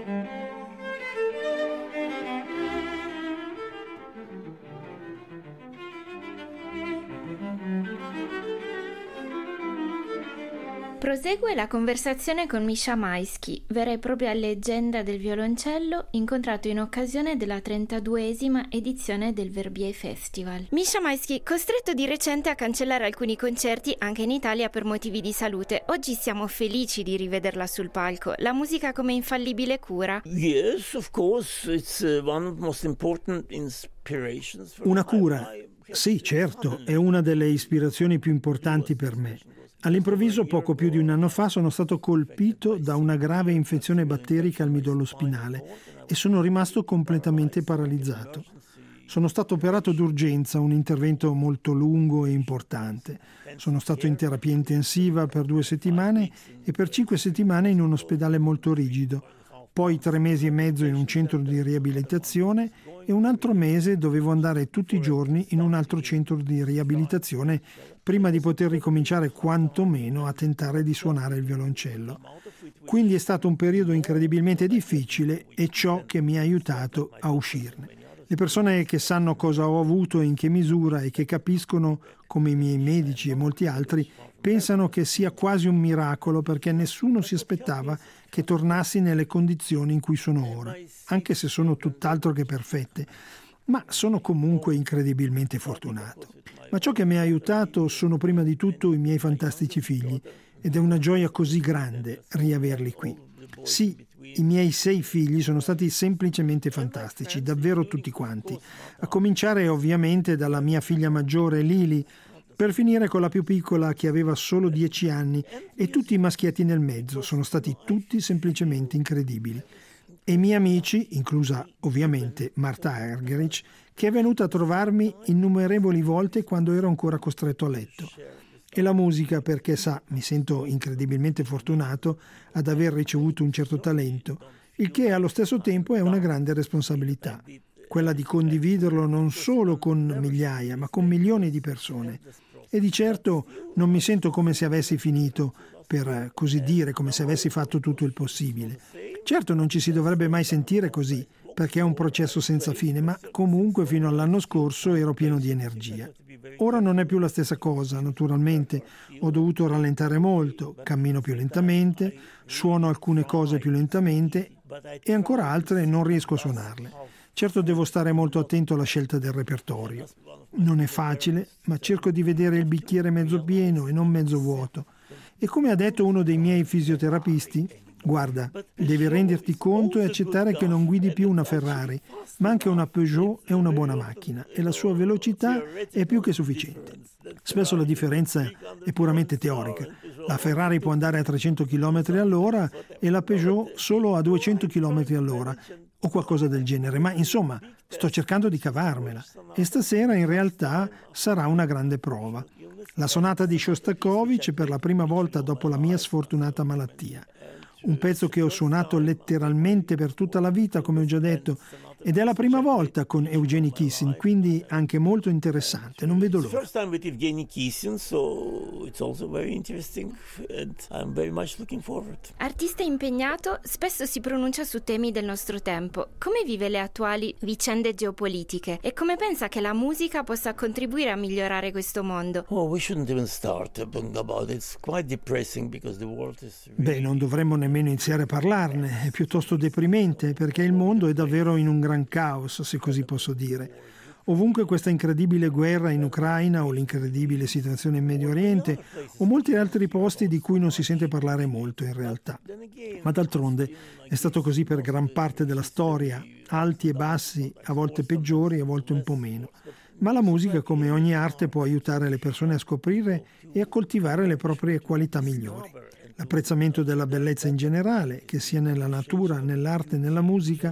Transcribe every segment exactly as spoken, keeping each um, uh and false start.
Prosegue la conversazione con Misha Maisky, vera e propria leggenda del violoncello, incontrato in occasione della trentaduesima edizione del Verbier Festival. Misha Maisky, costretto di recente a cancellare alcuni concerti anche in Italia per motivi di salute, oggi siamo felici di rivederla sul palco. La musica come infallibile cura? Yes, of course, it's uh, one of the most important inspirations for Una cura? Sì, certo, è una delle ispirazioni più importanti per me. All'improvviso, poco più di un anno fa, sono stato colpito da una grave infezione batterica al midollo spinale e sono rimasto completamente paralizzato. Sono stato operato d'urgenza, un intervento molto lungo e importante. Sono stato in terapia intensiva per due settimane e per cinque settimane in un ospedale molto rigido. Poi tre mesi e mezzo in un centro di riabilitazione e un altro mese dovevo andare tutti i giorni in un altro centro di riabilitazione prima di poter ricominciare quantomeno a tentare di suonare il violoncello. Quindi è stato un periodo incredibilmente difficile e ciò che mi ha aiutato a uscirne. Le persone che sanno cosa ho avuto e in che misura e che capiscono, come i miei medici e molti altri, pensano che sia quasi un miracolo perché nessuno si aspettava che tornassi nelle condizioni in cui sono ora, anche se sono tutt'altro che perfette, ma sono comunque incredibilmente fortunato. Ma ciò che mi ha aiutato sono prima di tutto i miei fantastici figli ed è una gioia così grande riaverli qui. Sì, i miei sei figli sono stati semplicemente fantastici, davvero tutti quanti, a cominciare ovviamente dalla mia figlia maggiore Lily, per finire con la più piccola che aveva solo dieci anni e tutti i maschietti nel mezzo, sono stati tutti semplicemente incredibili. E i miei amici, inclusa ovviamente Marta Argerich, che è venuta a trovarmi innumerevoli volte quando ero ancora costretto a letto. E la musica perché, sa, mi sento incredibilmente fortunato ad aver ricevuto un certo talento, il che allo stesso tempo è una grande responsabilità, quella di condividerlo non solo con migliaia, ma con milioni di persone. E di certo non mi sento come se avessi finito, per così dire, come se avessi fatto tutto il possibile. Certo non ci si dovrebbe mai sentire così, perché è un processo senza fine, ma comunque fino all'anno scorso ero pieno di energia. Ora non è più la stessa cosa, naturalmente. Ho dovuto rallentare molto, cammino più lentamente, suono alcune cose più lentamente e ancora altre non riesco a suonarle. Certo devo stare molto attento alla scelta del repertorio. Non è facile, ma cerco di vedere il bicchiere mezzo pieno e non mezzo vuoto. E come ha detto uno dei miei fisioterapisti, guarda, devi renderti conto e accettare che non guidi più una Ferrari, ma anche una Peugeot è una buona macchina e la sua velocità è più che sufficiente. Spesso la differenza è puramente teorica. La Ferrari può andare a trecento chilometri all'ora e la Peugeot solo a duecento chilometri all'ora o qualcosa del genere, ma insomma sto cercando di cavarmela e stasera in realtà sarà una grande prova. La sonata di Shostakovich per la prima volta dopo la mia sfortunata malattia. Un pezzo che ho suonato letteralmente per tutta la vita, come ho già detto, ed è la prima volta con Evgeny Kissin, quindi anche molto interessante, non vedo l'ora. First time with Evgeny Kissin, so it's also very interesting and I'm very much looking forward. Artista impegnato, spesso si pronuncia su temi del nostro tempo. Come vive le attuali vicende geopolitiche e come pensa che la musica possa contribuire a migliorare questo mondo? Oh, we shouldn't even start talking about it. It's quite depressing because the world is really... Beh, non dovremmo nemmeno iniziare a parlarne, è piuttosto deprimente perché il mondo è davvero in un gran caos, se così posso dire. Ovunque questa incredibile guerra in Ucraina o l'incredibile situazione in Medio Oriente o molti altri posti di cui non si sente parlare molto in realtà. Ma d'altronde è stato così per gran parte della storia, alti e bassi, a volte peggiori, a volte un po' meno. Ma la musica, come ogni arte, può aiutare le persone a scoprire e a coltivare le proprie qualità migliori. L'apprezzamento della bellezza in generale, che sia nella natura, nell'arte, nella musica,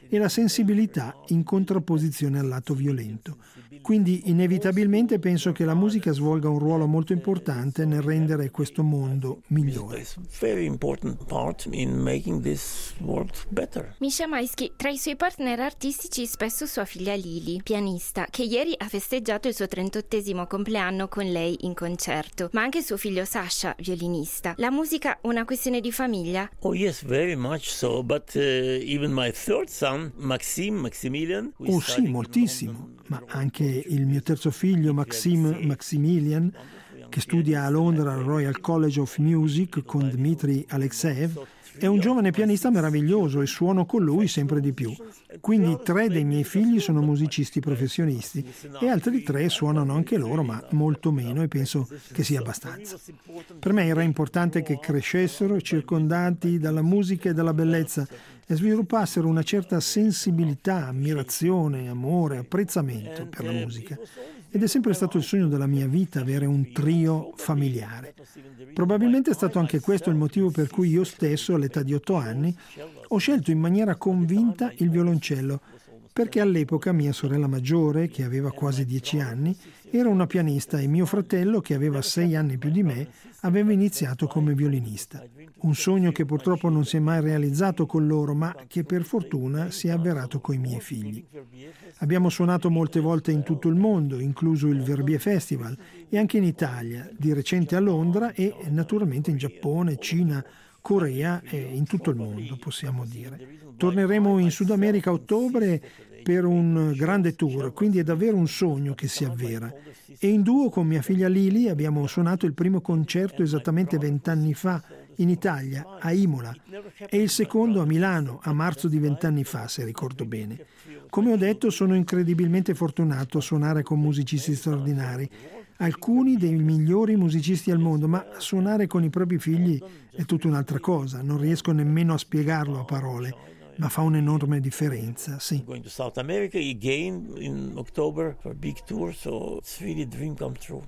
e la sensibilità in contrapposizione al lato violento. Quindi inevitabilmente penso che la musica svolga un ruolo molto importante nel rendere questo mondo migliore. Misha Maisky, tra i suoi partner artistici spesso sua figlia Lili, pianista, che ieri ha festeggiato il suo trentottesimo compleanno con lei in concerto, ma anche suo figlio Sasha, violinista. La musica una questione di famiglia? Oh yes, very much so, but uh, even my third son, Maxim, Maximilian. Oh sì, moltissimo, ma anche il mio terzo figlio Maxim Maximilian, che studia a Londra al Royal College of Music con Dmitry Alexeev, è un giovane pianista meraviglioso e suono con lui sempre di più. Quindi tre dei miei figli sono musicisti professionisti e altri tre suonano anche loro, ma molto meno, e penso che sia abbastanza. Per me era importante che crescessero circondati dalla musica e dalla bellezza e sviluppassero una certa sensibilità, ammirazione, amore, apprezzamento per la musica. Ed è sempre stato il sogno della mia vita avere un trio familiare. Probabilmente è stato anche questo il motivo per cui io stesso, all'età di otto anni, ho scelto in maniera convinta il violoncello, perché all'epoca mia sorella maggiore, che aveva quasi dieci anni, era una pianista e mio fratello, che aveva sei anni più di me, aveva iniziato come violinista. Un sogno che purtroppo non si è mai realizzato con loro, ma che per fortuna si è avverato coi miei figli. Abbiamo suonato molte volte in tutto il mondo, incluso il Verbier Festival, e anche in Italia, di recente a Londra e naturalmente in Giappone, Cina, Corea e in tutto il mondo, possiamo dire. Torneremo in Sud America a ottobre per un grande tour, quindi è davvero un sogno che si avvera. E in duo con mia figlia Lili abbiamo suonato il primo concerto esattamente vent'anni fa in Italia, a Imola, e il secondo a Milano, a marzo di vent'anni fa, se ricordo bene. Come ho detto, sono incredibilmente fortunato a suonare con musicisti straordinari, alcuni dei migliori musicisti al mondo, ma suonare con i propri figli è tutta un'altra cosa, non riesco nemmeno a spiegarlo a parole, ma fa un'enorme differenza, sì. Going to South America again in October for a big tour, so it's really a dream come true.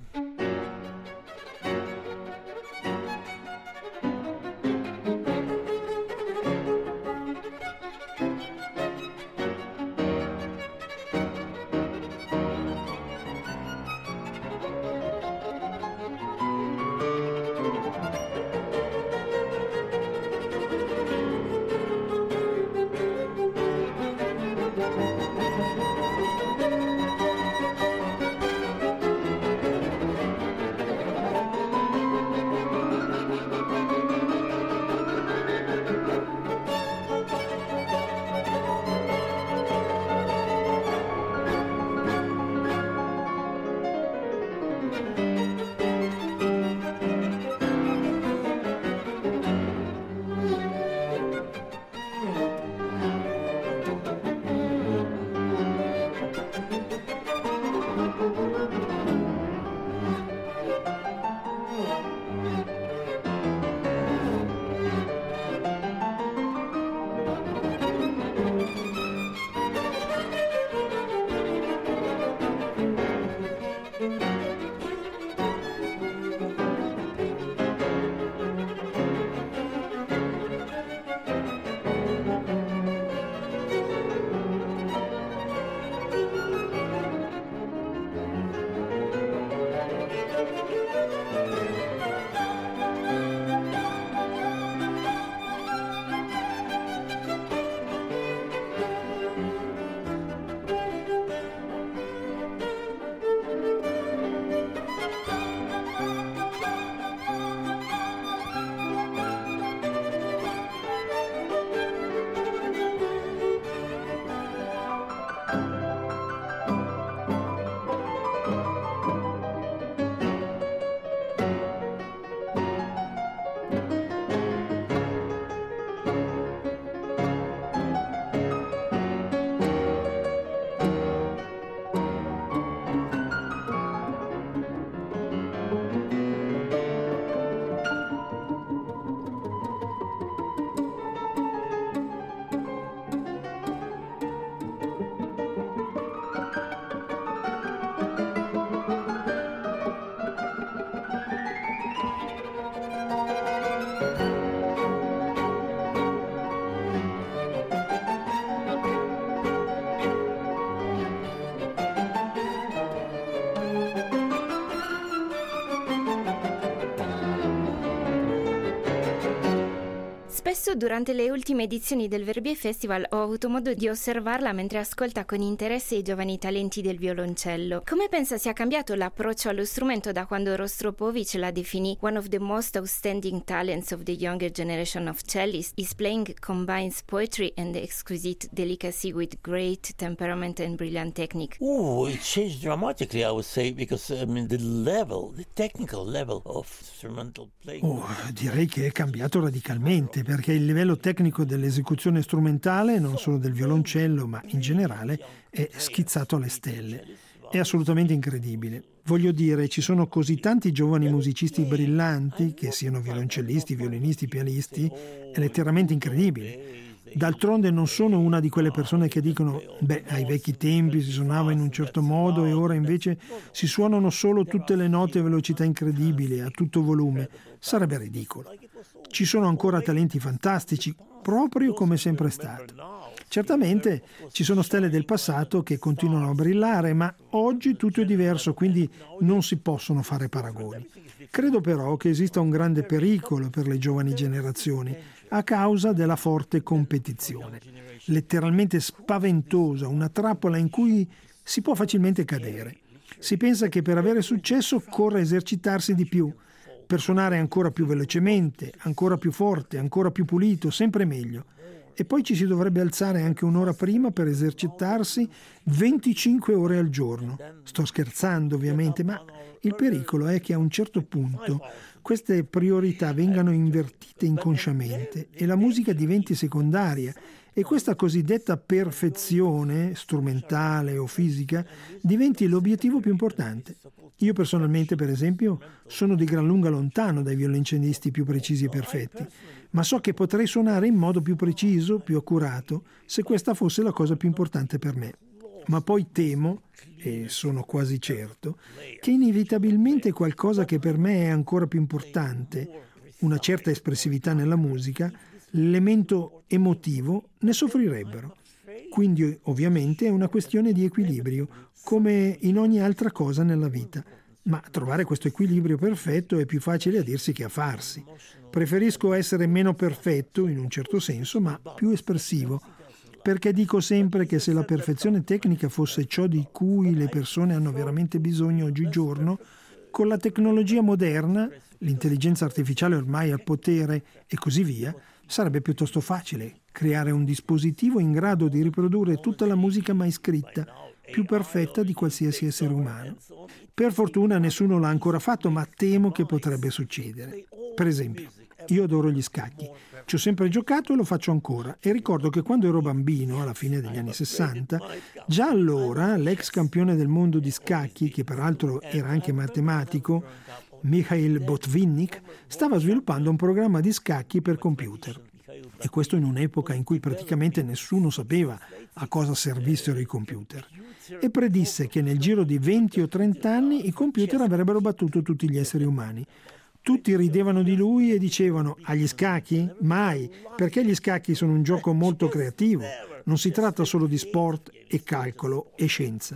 Spesso durante le ultime edizioni del Verbier Festival ho avuto modo di osservarla mentre ascolta con interesse i giovani talenti del violoncello. Come pensa sia cambiato l'approccio allo strumento da quando Rostropovich la definì one of the most outstanding talents of the younger generation of cellists? His playing combines poetry and exquisite delicacy with great temperament and brilliant technique. Oh, it changed dramatically, I would say, because I mean the level, the technical level of instrumental playing. Oh, direi che è cambiato radicalmente, perché il livello tecnico dell'esecuzione strumentale, non solo del violoncello, ma in generale, è schizzato alle stelle. È assolutamente incredibile. Voglio dire, ci sono così tanti giovani musicisti brillanti, che siano violoncellisti, violinisti, pianisti, è letteralmente incredibile. D'altronde non sono una di quelle persone che dicono beh, ai vecchi tempi si suonava in un certo modo e ora invece si suonano solo tutte le note a velocità incredibili, a tutto volume. Sarebbe ridicolo. Ci sono ancora talenti fantastici, proprio come è sempre stato. Certamente ci sono stelle del passato che continuano a brillare, ma oggi tutto è diverso, quindi non si possono fare paragoni. Credo però che esista un grande pericolo per le giovani generazioni a causa della forte competizione, letteralmente spaventosa, una trappola in cui si può facilmente cadere. Si pensa che per avere successo occorra esercitarsi di più, per suonare ancora più velocemente, ancora più forte, ancora più pulito, sempre meglio. E poi ci si dovrebbe alzare anche un'ora prima per esercitarsi venticinque ore al giorno. Sto scherzando ovviamente, ma il pericolo è che a un certo punto queste priorità vengano invertite inconsciamente e la musica diventi secondaria e questa cosiddetta perfezione strumentale o fisica diventi l'obiettivo più importante. Io personalmente, per esempio, sono di gran lunga lontano dai violoncellisti più precisi e perfetti, ma so che potrei suonare in modo più preciso, più accurato, se questa fosse la cosa più importante per me. Ma poi temo, e sono quasi certo, che inevitabilmente qualcosa che per me è ancora più importante, una certa espressività nella musica, l'elemento emotivo, ne soffrirebbero. Quindi ovviamente è una questione di equilibrio, come in ogni altra cosa nella vita. Ma trovare questo equilibrio perfetto è più facile a dirsi che a farsi. Preferisco essere meno perfetto, in un certo senso, ma più espressivo, perché dico sempre che se la perfezione tecnica fosse ciò di cui le persone hanno veramente bisogno oggigiorno, con la tecnologia moderna, l'intelligenza artificiale ormai al potere e così via, sarebbe piuttosto facile creare un dispositivo in grado di riprodurre tutta la musica mai scritta, più perfetta di qualsiasi essere umano. Per fortuna nessuno l'ha ancora fatto, ma temo che potrebbe succedere. Per esempio, io adoro gli scacchi. Ci ho sempre giocato e lo faccio ancora. E ricordo che quando ero bambino, alla fine degli anni sessanta, già allora l'ex campione del mondo di scacchi, che peraltro era anche matematico, Mikhail Botvinnik, stava sviluppando un programma di scacchi per computer. E questo in un'epoca in cui praticamente nessuno sapeva a cosa servissero i computer. E predisse che nel giro di venti o trenta anni i computer avrebbero battuto tutti gli esseri umani. Tutti ridevano di lui e dicevano: agli scacchi? Mai, perché gli scacchi sono un gioco molto creativo. Non si tratta solo di sport e calcolo e scienza.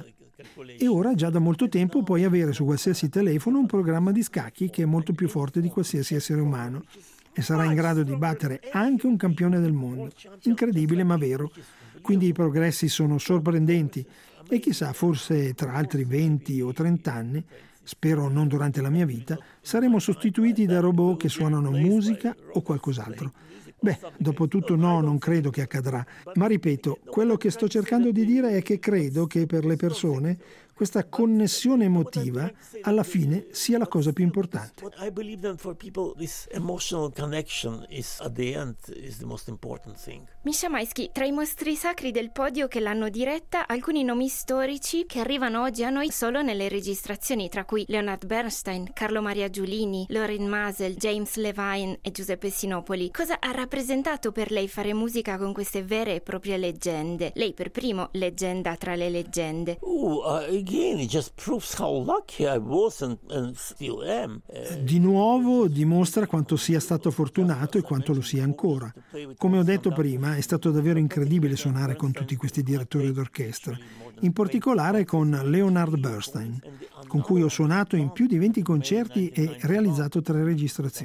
E ora già da molto tempo puoi avere su qualsiasi telefono un programma di scacchi che è molto più forte di qualsiasi essere umano e sarà in grado di battere anche un campione del mondo. Incredibile ma vero. Quindi i progressi sono sorprendenti e chissà, forse tra altri venti o trenta anni, spero non durante la mia vita, saremo sostituiti da robot che suonano musica o qualcos'altro. Beh, dopo tutto no, non credo che accadrà, ma ripeto, quello che sto cercando di dire è che credo che per le persone questa connessione emotiva alla fine sia la cosa più importante. I believe that for people this emotional connection is at the end is the most important thing. Misha Maisky, tra i mostri sacri del podio che l'hanno diretta, alcuni nomi storici che arrivano oggi a noi solo nelle registrazioni, tra cui Leonard Bernstein, Carlo Maria Giulini, Lorin Maazel, James Levine e Giuseppe Sinopoli. Cosa ha rappresentato per lei fare musica con queste vere e proprie leggende? Lei per primo leggenda tra le leggende. Ooh, uh, again, it just proves how lucky I was and, and still am. Uh, Di nuovo dimostra quanto sia stato fortunato e quanto lo sia ancora. Come ho detto prima, è stato davvero incredibile suonare con tutti questi direttori d'orchestra, in particolare con Leonard Bernstein, con cui ho suonato in più di venti concerti e realizzato tre registrazioni.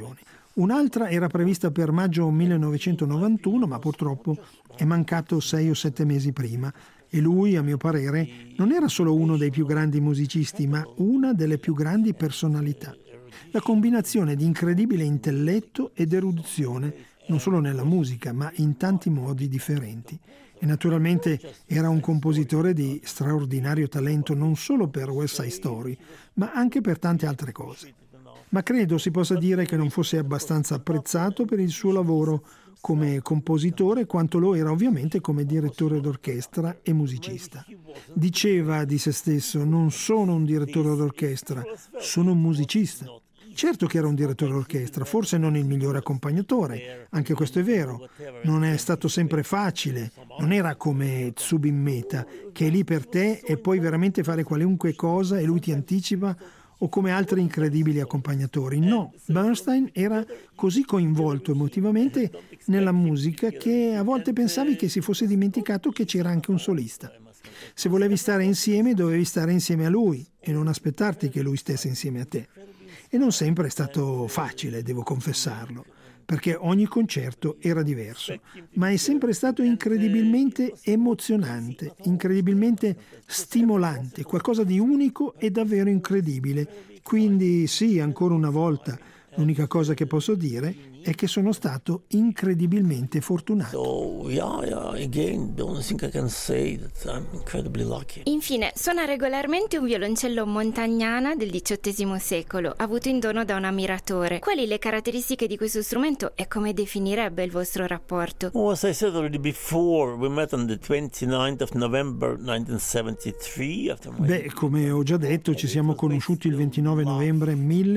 Un'altra era prevista per maggio millenovecentonovantuno, ma purtroppo è mancato sei o sette mesi prima. E lui, a mio parere, non era solo uno dei più grandi musicisti, ma una delle più grandi personalità. La combinazione di incredibile intelletto ed erudizione, non solo nella musica, ma in tanti modi differenti. E naturalmente era un compositore di straordinario talento non solo per West Side Story, ma anche per tante altre cose. Ma credo si possa dire che non fosse abbastanza apprezzato per il suo lavoro come compositore quanto lo era ovviamente come direttore d'orchestra e musicista. Diceva di se stesso: non sono un direttore d'orchestra, sono un musicista. Certo che era un direttore d'orchestra, forse non il migliore accompagnatore, anche questo è vero. Non è stato sempre facile, non era come Zubin Mehta, che è lì per te e puoi veramente fare qualunque cosa e lui ti anticipa, o come altri incredibili accompagnatori. No, Bernstein era così coinvolto emotivamente nella musica che a volte pensavi che si fosse dimenticato che c'era anche un solista. Se volevi stare insieme, dovevi stare insieme a lui e non aspettarti che lui stesse insieme a te. E non sempre è stato facile, devo confessarlo, perché ogni concerto era diverso, ma è sempre stato incredibilmente emozionante, incredibilmente stimolante, qualcosa di unico e davvero incredibile. Quindi sì, ancora una volta, l'unica cosa che posso dire è che sono stato incredibilmente fortunato. So, yeah, yeah, again, the only thing I can say that I'm incredibly lucky. Infine, suona regolarmente un violoncello Montagnana del diciottesimo secolo, avuto in dono da un ammiratore. Quali le caratteristiche di questo strumento e come definirebbe il vostro rapporto? Well, as I said already before, we met on the twenty-ninth of November nineteen seventy-three. After my... Beh, come ho già detto, ci siamo conosciuti il ventinove novembre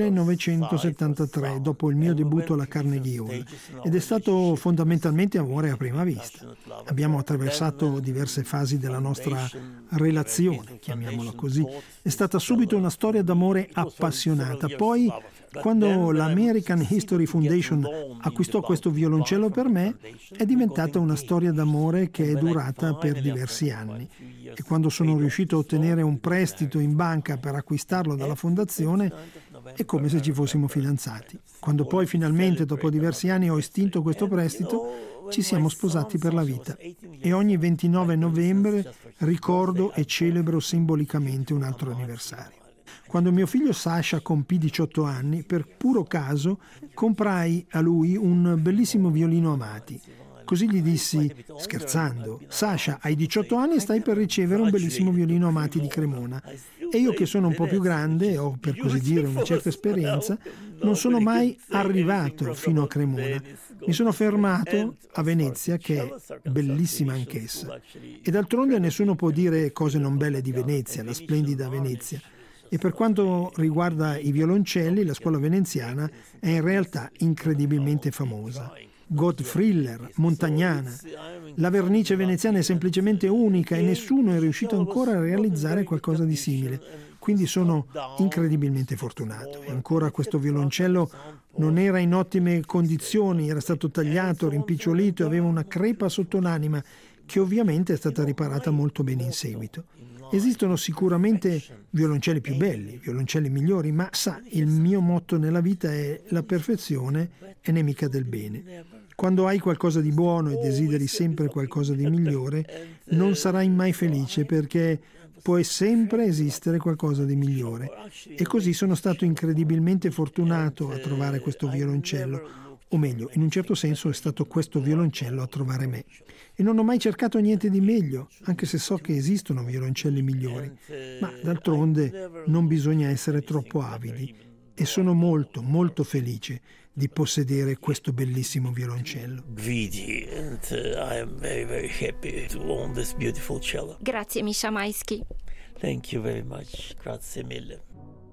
millenovecentosettantatré, dopo il mio debutto alla Carnegie Hall, ed è stato fondamentalmente amore a prima vista. Abbiamo attraversato diverse fasi della nostra relazione, chiamiamola così. È stata subito una storia d'amore appassionata. Poi, quando l'American History Foundation acquistò questo violoncello per me, è diventata una storia d'amore che è durata per diversi anni. E quando sono riuscito a ottenere un prestito in banca per acquistarlo dalla fondazione, è come se ci fossimo fidanzati. Quando poi finalmente, dopo diversi anni, ho estinto questo prestito, ci siamo sposati per la vita. E ogni ventinove novembre ricordo e celebro simbolicamente un altro anniversario. Quando mio figlio Sasha compì diciotto anni, per puro caso, comprai a lui un bellissimo violino Amati. Così gli dissi, scherzando: Sasha, hai diciotto anni e stai per ricevere un bellissimo violino Amati di Cremona. E io, che sono un po' più grande e ho, per così dire, una certa esperienza, non sono mai arrivato fino a Cremona. Mi sono fermato a Venezia, che è bellissima anch'essa. E d'altronde nessuno può dire cose non belle di Venezia, la splendida Venezia. E per quanto riguarda i violoncelli, la scuola veneziana è in realtà incredibilmente famosa. Gottfrieler, Montagnana. La vernice veneziana è semplicemente unica e nessuno è riuscito ancora a realizzare qualcosa di simile. Quindi sono incredibilmente fortunato. E ancora questo violoncello non era in ottime condizioni, era stato tagliato, rimpicciolito e aveva una crepa sotto l'anima che ovviamente è stata riparata molto bene in seguito. Esistono sicuramente violoncelli più belli, violoncelli migliori, ma sa, il mio motto nella vita è: la perfezione è nemica del bene. Quando hai qualcosa di buono e desideri sempre qualcosa di migliore, non sarai mai felice, perché può sempre esistere qualcosa di migliore. E così sono stato incredibilmente fortunato a trovare questo violoncello, o meglio, in un certo senso è stato questo violoncello a trovare me. E non ho mai cercato niente di meglio, anche se so che esistono violoncelli migliori. Ma d'altronde non bisogna essere troppo avidi. E sono molto, molto felice di possedere questo bellissimo violoncello. Greedy, and uh, I am very, very happy to own this beautiful cello. Grazie Misha Maisky. Thank you very much. Grazie mille.